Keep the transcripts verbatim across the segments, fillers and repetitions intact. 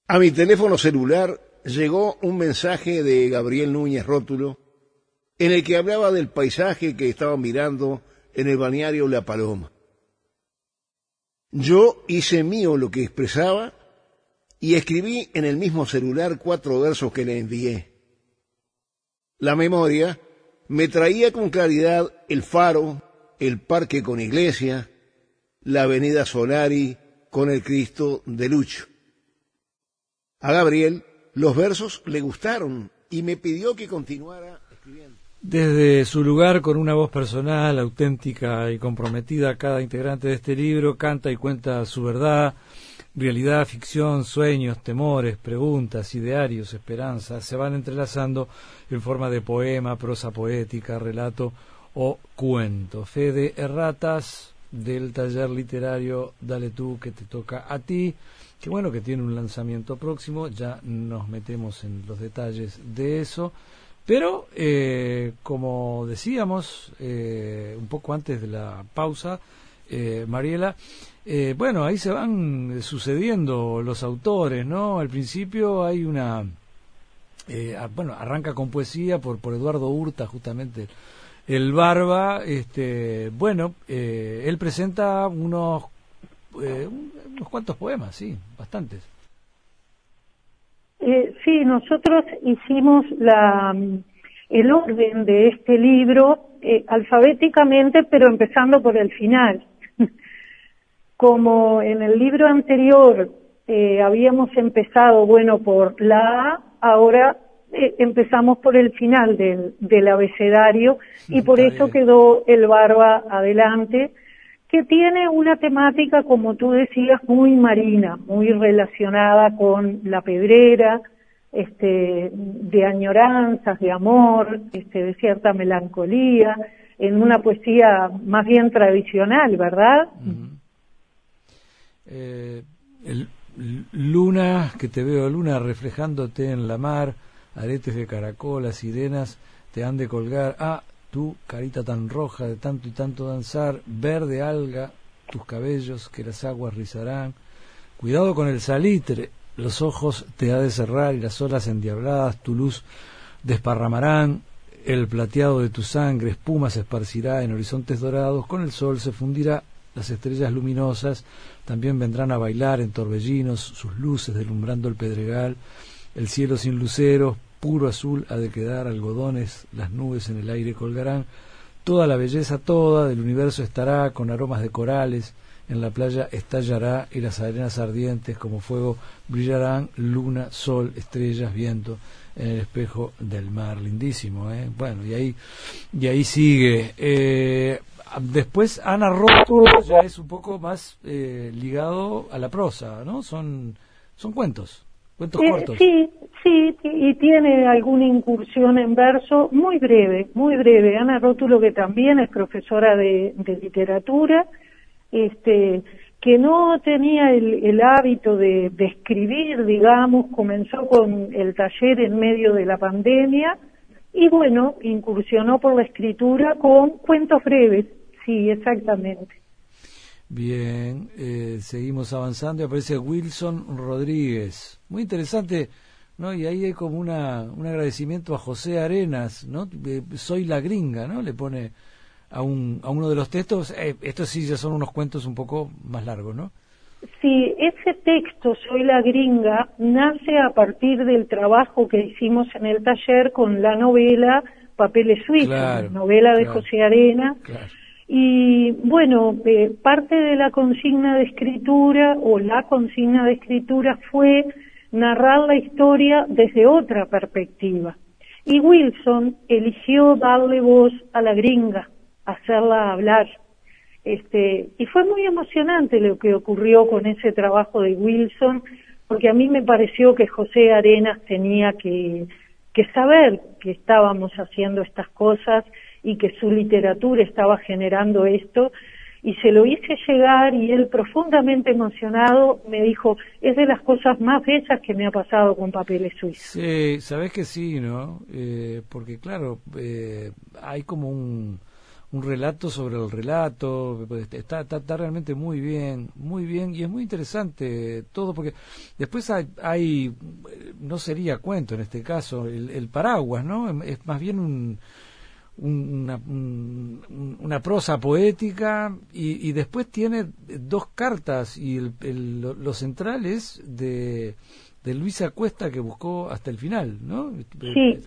A mi teléfono celular llegó un mensaje de Gabriel Núñez Rótulo en el que hablaba del paisaje que estaba mirando en el balneario La Paloma. Yo hice mío lo que expresaba y escribí en el mismo celular cuatro versos que le envié. La memoria me traía con claridad el faro, el parque con iglesia, la avenida Solari con el Cristo de Lucho. A Gabriel los versos le gustaron y me pidió que continuara escribiendo. Desde su lugar, con una voz personal, auténtica y comprometida, cada integrante de este libro canta y cuenta su verdad, realidad, ficción, sueños, temores, preguntas, idearios, esperanzas, se van entrelazando en forma de poema, prosa poética, relato o cuento. Fede Erratas, del taller literario Dale Tú, que te toca a ti, que bueno que tiene un lanzamiento próximo, ya nos metemos en los detalles de eso. Pero, eh, como decíamos eh, un poco antes de la pausa, eh, Mariela, eh, bueno, ahí se van sucediendo los autores, ¿no? Al principio hay una... Eh, bueno, arranca con poesía por, por Eduardo Hurta, justamente, el Barba. Este, bueno, eh, él presenta unos, eh, unos cuantos poemas, sí, bastantes. Eh, sí, nosotros hicimos la, el orden de este libro eh, alfabéticamente, pero empezando por el final. Como en el libro anterior eh, habíamos empezado, bueno, por la A, ahora eh, empezamos por el final del, del abecedario y por eso bien. Quedó el Barba adelante, que tiene una temática, como tú decías, muy marina, muy relacionada con la pedrera, este, de añoranzas, de amor, este, de cierta melancolía, en una poesía más bien tradicional, ¿verdad? Uh-huh. eh, el, Luna, que te veo, Luna, reflejándote en la mar, aretes de caracol, las sirenas te han de colgar. Ah, tú, carita tan roja de tanto y tanto danzar, verde alga, tus cabellos que las aguas rizarán. Cuidado con el salitre, los ojos te ha de cerrar y las olas endiabladas tu luz desparramarán. El plateado de tu sangre espuma se esparcirá en horizontes dorados, con el sol se fundirá, las estrellas luminosas también vendrán a bailar en torbellinos, sus luces deslumbrando el pedregal. El cielo sin luceros, puro azul ha de quedar, algodones, las nubes en el aire colgarán, toda la belleza toda del universo estará con aromas de corales, en la playa estallará y las arenas ardientes como fuego brillarán, luna, sol, estrellas, viento en el espejo del mar. Lindísimo, ¿eh? Bueno, y ahí, y ahí sigue. Eh, después Ana Rótulo ya es un poco más eh, ligado a la prosa, ¿no? Son, son cuentos. Cuentos eh, cortos. Sí, sí, y tiene alguna incursión en verso muy breve, muy breve. Ana Rótulo, que también es profesora de, de literatura, este, que no tenía el, el hábito de, de escribir, digamos, comenzó con el taller en medio de la pandemia y bueno, incursionó por la escritura con cuentos breves, sí, exactamente. Bien, eh, seguimos avanzando y aparece Wilson Rodríguez. Muy interesante, ¿no? Y ahí hay como una, un agradecimiento a José Arenas, ¿no? Eh, Soy la gringa, ¿no? Le pone a, un, a uno de los textos. Eh, estos sí ya son unos cuentos un poco más largos, ¿no? Sí, ese texto, Soy la gringa, nace a partir del trabajo que hicimos en el taller con la novela Papeles Suizos, claro, novela de claro, José Arenas. Claro. Y bueno, eh, parte de la consigna de escritura o la consigna de escritura fue narrar la historia desde otra perspectiva. Y Wilson eligió darle voz a la gringa, hacerla hablar. Este, y fue muy emocionante lo que ocurrió con ese trabajo de Wilson, porque a mí me pareció que José Arenas tenía que, que saber que estábamos haciendo estas cosas y que su literatura estaba generando esto, y se lo hice llegar y él, profundamente emocionado, me dijo, es de las cosas más bellas que me ha pasado con Papeles Suizos. Sí, sabes que sí, ¿no? Eh, porque claro, eh, hay como un, un relato sobre el relato, está, está, está realmente muy bien, muy bien, y es muy interesante todo, porque después hay, hay no sería cuento en este caso, el, el paraguas, ¿no? Es más bien un, un, una, un, una prosa poética, y, y después tiene dos cartas, y el, el, lo central es de, de Luisa Cuesta, que buscó hasta el final, ¿no? Sí.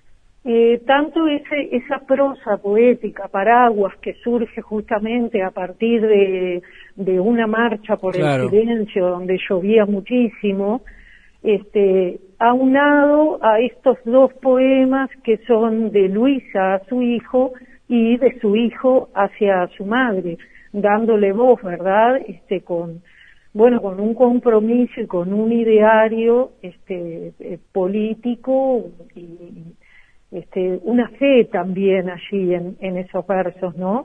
Eh, tanto ese, esa prosa poética, paraguas, que surge justamente a partir de, de una marcha por claro. el silencio, donde llovía muchísimo, este, aunado a estos dos poemas que son de Luisa a su hijo y de su hijo hacia su madre, dándole voz, ¿verdad? Este, con, bueno, con un compromiso y con un ideario, este, eh, político y Este, una fe también allí en, en esos versos, ¿no?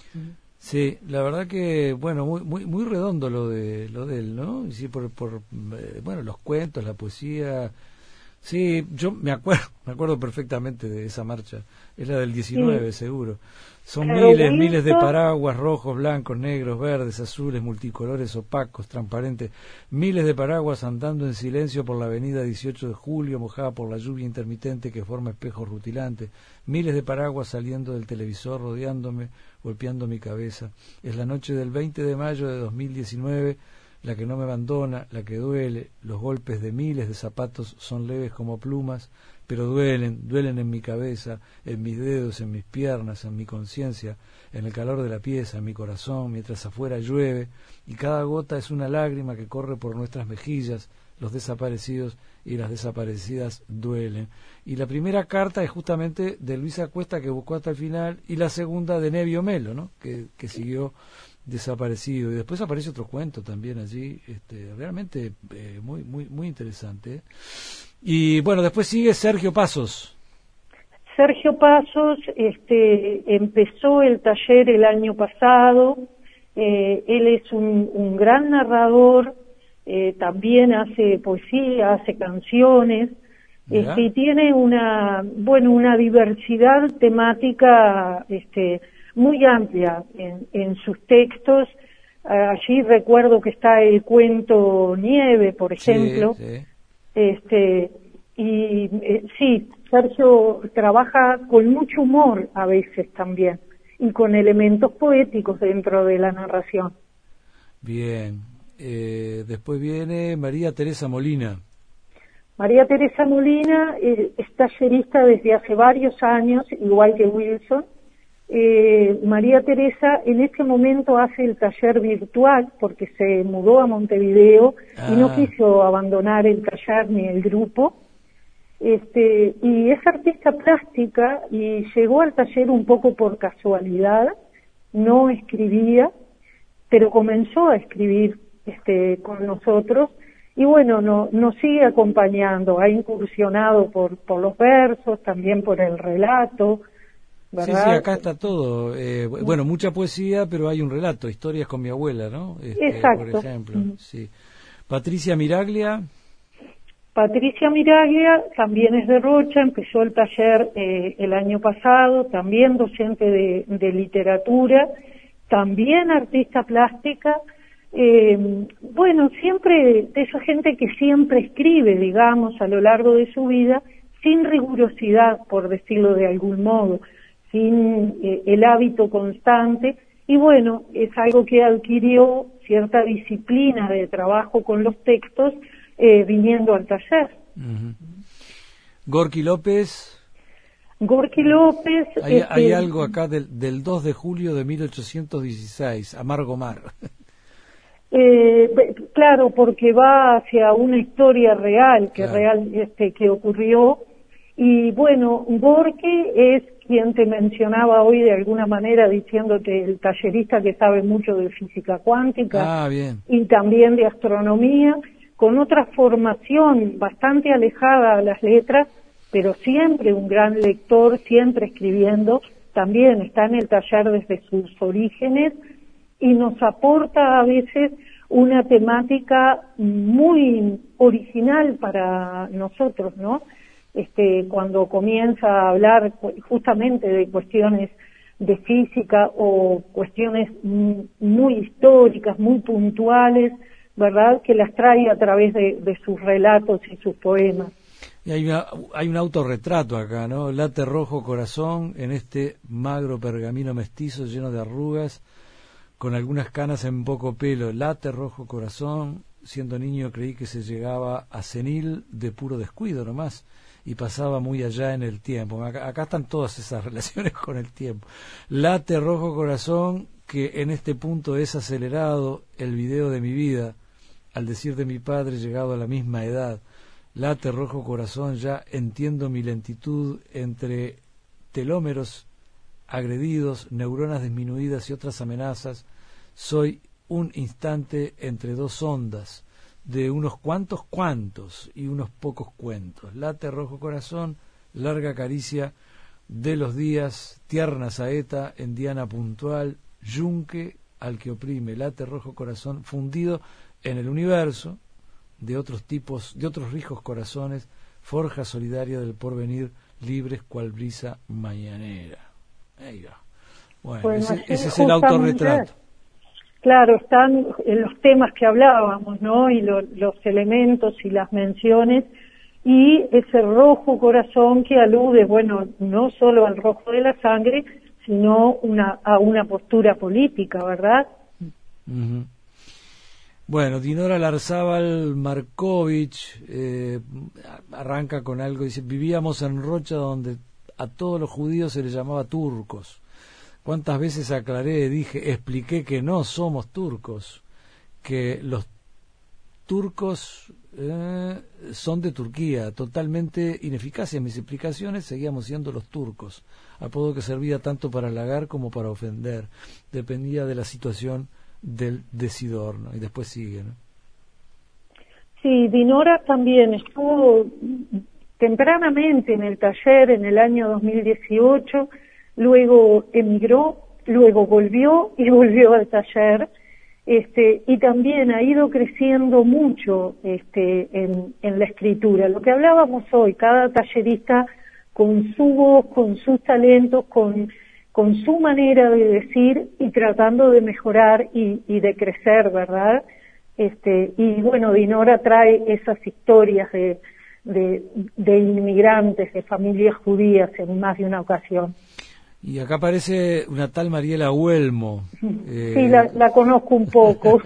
Sí, la verdad que, bueno, muy muy muy redondo lo de lo de él, ¿no? Sí, por, por eh, bueno, los cuentos, la poesía. Sí, yo me acuerdo, me acuerdo perfectamente de esa marcha. Es la del diecinueve, sí. Seguro. Son Pero miles, Wilson... miles de paraguas rojos, blancos, negros, verdes, azules, multicolores, opacos, transparentes. Miles de paraguas andando en silencio por la avenida dieciocho de julio, mojada por la lluvia intermitente que forma espejos rutilantes. Miles de paraguas saliendo del televisor, rodeándome, golpeando mi cabeza. Es la noche del veinte de mayo de dos mil diecinueve, la que no me abandona, la que duele. Los golpes de miles de zapatos son leves como plumas, pero duelen, duelen en mi cabeza, en mis dedos, en mis piernas, en mi conciencia, en el calor de la pieza, en mi corazón, mientras afuera llueve, y cada gota es una lágrima que corre por nuestras mejillas. Los desaparecidos y las desaparecidas duelen. Y la primera carta es justamente de Luisa Cuesta, que buscó hasta el final, y la segunda de Nevio Melo, ¿no? que, que siguió desaparecido. Y después aparece otro cuento también allí, este, realmente eh, muy muy muy interesante, ¿eh? Y bueno, después sigue Sergio Pasos. Sergio Pasos este, empezó el taller el año pasado. Eh, él es un, un gran narrador, eh, también hace poesía, hace canciones, este, y tiene una, bueno, una diversidad temática este, muy amplia en, en sus textos. Allí recuerdo que está el cuento Nieve, por ejemplo. Sí, sí. Este, y eh, sí, Sergio trabaja con mucho humor a veces también, y con elementos poéticos dentro de la narración. Bien, eh, después viene María Teresa Molina. María Teresa Molina eh, es tallerista desde hace varios años, igual que Wilson. Eh, María Teresa en este momento hace el taller virtual porque se mudó a Montevideo ah. y no quiso abandonar el taller ni el grupo. Este, y es artista plástica y llegó al taller un poco por casualidad, no escribía, pero comenzó a escribir este, con nosotros, y bueno, no, nos sigue acompañando, ha incursionado por, por los versos, también por el relato, ¿verdad? Sí, sí, acá está todo. Eh, bueno, mucha poesía, pero hay un relato, historias con mi abuela, ¿no? Este, Exacto. Por ejemplo, uh-huh. Sí. Patricia Miraglia. Patricia Miraglia también es de Rocha, empezó el taller eh, el año pasado, también docente de, de literatura, también artista plástica. Eh, bueno, siempre de esa gente que siempre escribe, digamos, a lo largo de su vida, sin rigurosidad, por decirlo de algún modo, sin eh, el hábito constante, y bueno, es algo que adquirió cierta disciplina de trabajo con los textos eh, viniendo al taller. Uh-huh. Gorky López. Gorky López... Hay, este, hay algo acá del, del dos de julio de mil ochocientos dieciséis, Amargo Mar. Eh, claro, porque va hacia una historia real que claro. real este que ocurrió, y bueno, Gorky es quien te mencionaba hoy de alguna manera diciéndote el tallerista que sabe mucho de física cuántica ah, bien. y también de astronomía, con otra formación bastante alejada a las letras, pero siempre un gran lector, siempre escribiendo, también está en el taller desde sus orígenes, y nos aporta a veces una temática muy original para nosotros, ¿no? Este, cuando comienza a hablar justamente de cuestiones de física o cuestiones muy históricas, muy puntuales, ¿verdad?, que las trae a través de, de sus relatos y sus poemas. Y hay, una, hay un autorretrato acá, ¿no? Late rojo corazón en este magro pergamino mestizo lleno de arrugas, con algunas canas en poco pelo. Late rojo corazón, siendo niño creí que se llegaba a senil de puro descuido nomás, y pasaba muy allá en el tiempo. Acá, acá están todas esas relaciones con el tiempo. Late rojo corazón, que en este punto es acelerado el video de mi vida, al decir de mi padre llegado a la misma edad. Late rojo corazón, ya entiendo mi lentitud entre telómeros agredidos, neuronas disminuidas y otras amenazas. Soy un instante entre dos ondas, de unos cuantos cuantos y unos pocos cuentos. Late rojo corazón, larga caricia de los días, tierna saeta en diana puntual, yunque al que oprime. Late rojo corazón, fundido en el universo de otros tipos, de otros ricos corazones, forja solidaria del porvenir, libres cual brisa mañanera. Ahí va. Bueno, bueno ese, ese es justamente, el autorretrato. Claro, están en los temas que hablábamos, ¿no? Y lo, los elementos y las menciones, y ese rojo corazón que alude, bueno, no solo al rojo de la sangre, sino una, a una postura política, ¿verdad? Uh-huh. Bueno, Dinora Larzábal Markovich eh, arranca con algo, dice: vivíamos en Rocha donde a todos los judíos se les llamaba turcos. ¿Cuántas veces aclaré, dije, expliqué que no somos turcos, que los turcos eh, son de Turquía, totalmente ineficaces mis explicaciones, seguíamos siendo los turcos, apodo que servía tanto para halagar como para ofender, dependía de la situación del decidor, ¿no? Y después sigue, ¿no? Sí, Dinora también estuvo tempranamente en el taller en el año dos mil dieciocho, luego emigró, luego volvió y volvió al taller, este, y también ha ido creciendo mucho este, en, en la escritura. Lo que hablábamos hoy, cada tallerista con su voz, con sus talentos, con, con su manera de decir y tratando de mejorar y, y de crecer, ¿verdad? Este, y bueno, Dinora trae esas historias de, de, de inmigrantes, de familias judías en más de una ocasión. Y acá aparece una tal Mariela Huelmo. Eh... Sí, la, la conozco un poco.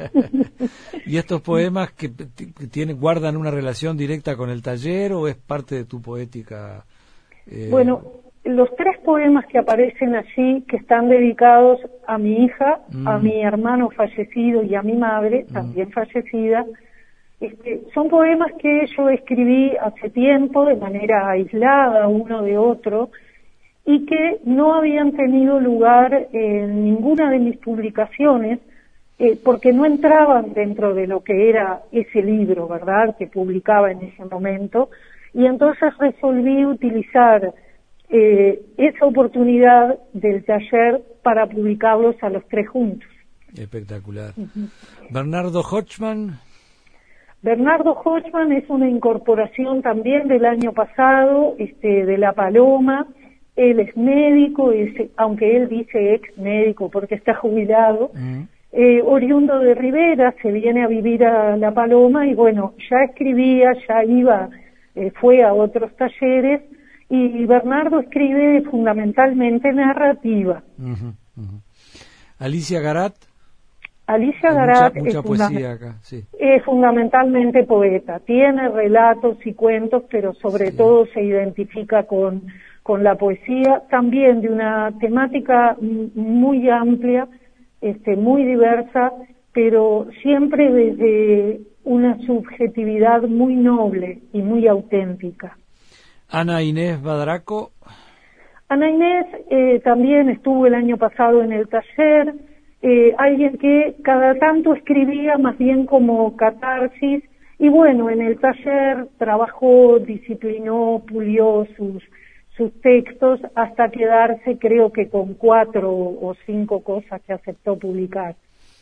¿Y estos poemas que, que tienen, guardan una relación directa con el taller o es parte de tu poética? Eh... Bueno, los tres poemas que aparecen allí, que están dedicados a mi hija, mm. a mi hermano fallecido y a mi madre, mm. también fallecida, este, son poemas que yo escribí hace tiempo de manera aislada uno de otro, y que no habían tenido lugar en ninguna de mis publicaciones, eh, porque no entraban dentro de lo que era ese libro, ¿verdad?, que publicaba en ese momento, y entonces resolví utilizar eh, esa oportunidad del taller para publicarlos a los tres juntos. Espectacular. Uh-huh. Bernardo Hochman. Bernardo Hochman es una incorporación también del año pasado, este, de La Paloma. Él es médico, es, aunque él dice ex médico porque está jubilado, uh-huh. eh, oriundo de Rivera, se viene a vivir a La Paloma y bueno, ya escribía, ya iba, eh, fue a otros talleres, y Bernardo escribe fundamentalmente narrativa. Uh-huh, uh-huh. Alicia Garat. Alicia Garat mucha, mucha es, poesía funda- acá, sí. es fundamentalmente poeta, tiene relatos y cuentos, pero sobre sí. todo se identifica con con la poesía, también de una temática muy amplia, este, muy diversa, pero siempre desde una subjetividad muy noble y muy auténtica. Ana Inés Badraco. Ana Inés eh, también estuvo el año pasado en el taller, eh, alguien que cada tanto escribía más bien como catarsis, y bueno, en el taller trabajó, disciplinó, pulió sus sus textos hasta quedarse, creo que con cuatro o cinco cosas que aceptó publicar.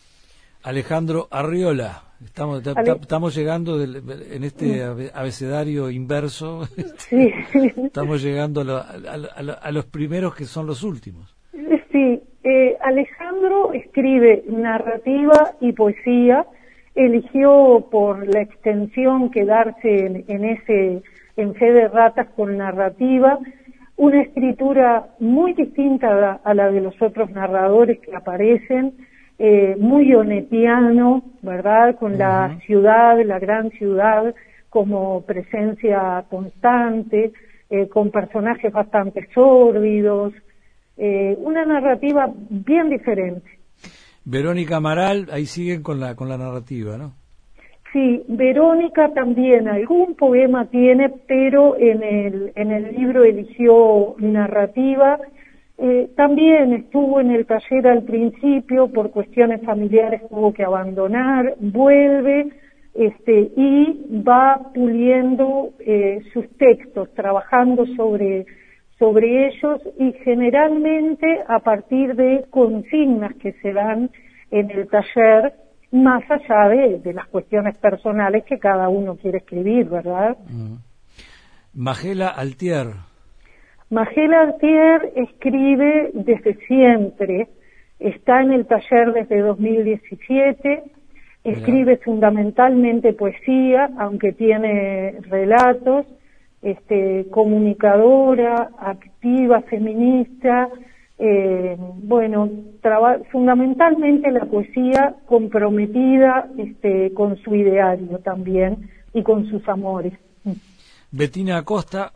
Alejandro Arriola, estamos Ale... estamos llegando del, en este abecedario inverso, sí. estamos llegando a, lo, a, lo, a, lo, a los primeros que son los últimos. Sí, Sí, eh, Alejandro escribe narrativa y poesía, eligió por la extensión quedarse en, en ese, en Fe de Ratas con narrativa, una escritura muy distinta a la, a la de los otros narradores que aparecen, eh, muy onetiano, ¿verdad? Con uh-huh. la ciudad, la gran ciudad, como presencia constante, eh, con personajes bastante sórdidos, eh, una narrativa bien diferente. Verónica Amaral, ahí siguen con la con la narrativa, ¿no? Sí, Verónica también algún poema tiene, pero en el en el libro eligió narrativa. Eh, también estuvo en el taller al principio, por cuestiones familiares tuvo que abandonar, vuelve este y va puliendo eh, sus textos, trabajando sobre sobre ellos y generalmente a partir de consignas que se dan en el taller, más allá de, de las cuestiones personales que cada uno quiere escribir, ¿verdad? Mm. Magela Altier. Magela Altier escribe desde siempre, está en el taller desde dos mil diecisiete, escribe Mira. fundamentalmente poesía, aunque tiene relatos, este, comunicadora, activa, feminista, eh, bueno, traba, fundamentalmente la poesía comprometida este, con su ideario también y con sus amores. Betina Acosta.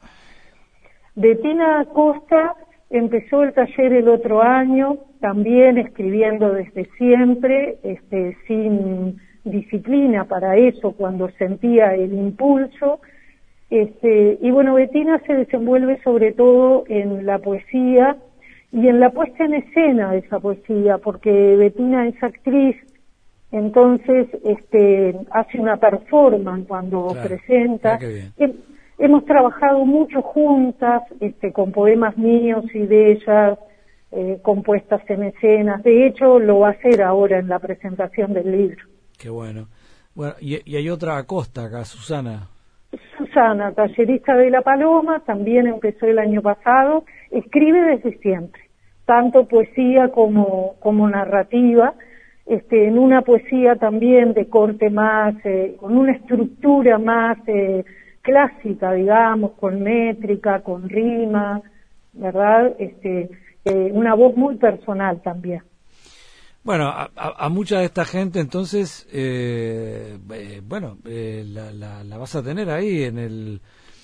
Betina Acosta empezó el taller el otro año, también escribiendo desde siempre, este, sin disciplina para eso, cuando sentía el impulso. Este, y bueno, Betina se desenvuelve sobre todo en la poesía y en la puesta en escena de esa poesía, porque Betina es actriz, entonces este, hace una performance cuando claro, presenta. He, hemos trabajado mucho juntas, este, con poemas míos y de ellas, eh, compuestas en escenas. De hecho, lo va a hacer ahora en la presentación del libro. Qué bueno. Bueno, y, y hay otra Acosta acá, Susana. Susana, tallerista de La Paloma, también empezó el año pasado, escribe desde siempre, tanto poesía como, como narrativa, este, en una poesía también de corte más, eh, con una estructura más eh, clásica, digamos, con métrica, con rima, ¿verdad? Este, eh, una voz muy personal también. Bueno, a, a, a mucha de esta gente entonces, eh, eh, bueno, eh, la, la, la vas a tener ahí en el...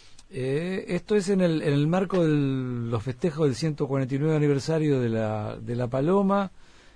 Eh, esto es en el, en el marco de los festejos del ciento cuarenta y nueve aniversario de la, de la Paloma.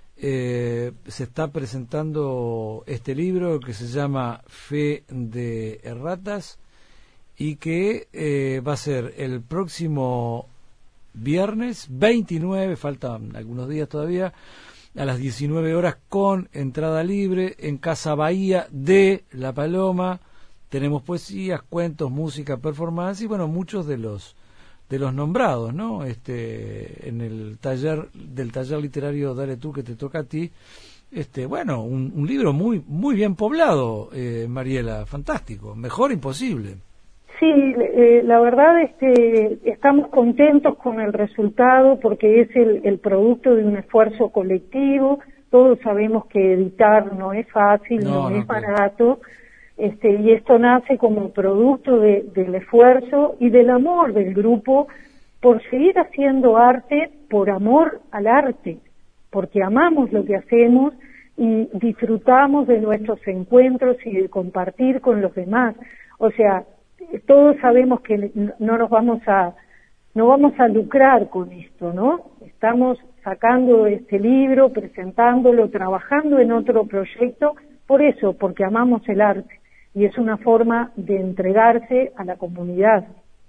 Eh, se está presentando este libro que se llama Fe de Ratas y que eh, va a ser el próximo viernes veintinueve, faltan algunos días todavía, a las diecinueve horas con entrada libre en Casa Bahía de La Paloma. Tenemos poesías, cuentos, música, performance y bueno, muchos de los de los nombrados, ¿no? Este, en el taller del taller literario Dale Tú que te toca a ti. Este, bueno, un, un libro muy muy bien poblado, eh, Mariela, fantástico, mejor imposible. Sí, eh, la verdad es que estamos contentos con el resultado porque es el, el producto de un esfuerzo colectivo. Todos sabemos que editar no es fácil, no, no, no es barato, este, y esto nace como producto de, del esfuerzo y del amor del grupo por seguir haciendo arte por amor al arte, porque amamos lo que hacemos y disfrutamos de nuestros encuentros y de compartir con los demás. O sea, todos sabemos que no nos vamos a no vamos a lucrar con esto, ¿no? Estamos sacando este libro, presentándolo, trabajando en otro proyecto, por eso, porque amamos el arte y es una forma de entregarse a la comunidad.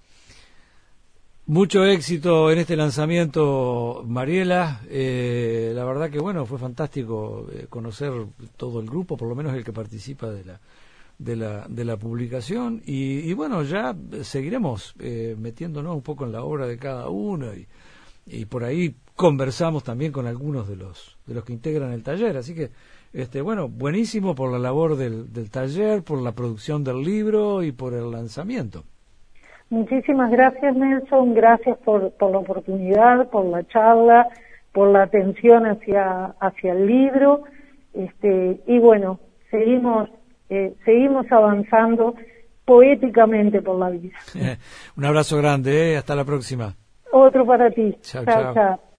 Mucho éxito en este lanzamiento, Mariela. Eh, la verdad que bueno, fue fantástico eh, conocer todo el grupo, por lo menos el que participa de la de la de la publicación y, y bueno, ya seguiremos eh, metiéndonos un poco en la obra de cada uno y, y por ahí conversamos también con algunos de los de los que integran el taller, así que este bueno, buenísimo por la labor del, del taller, por la producción del libro y por el lanzamiento. Muchísimas gracias, Nelson, gracias por, por la oportunidad, por la charla, por la atención hacia, hacia el libro, este, y bueno, seguimos, eh, seguimos avanzando poéticamente por la vida. Un abrazo grande, ¿eh? Hasta la próxima. Otro para ti. Chao, Chao, chao. chao.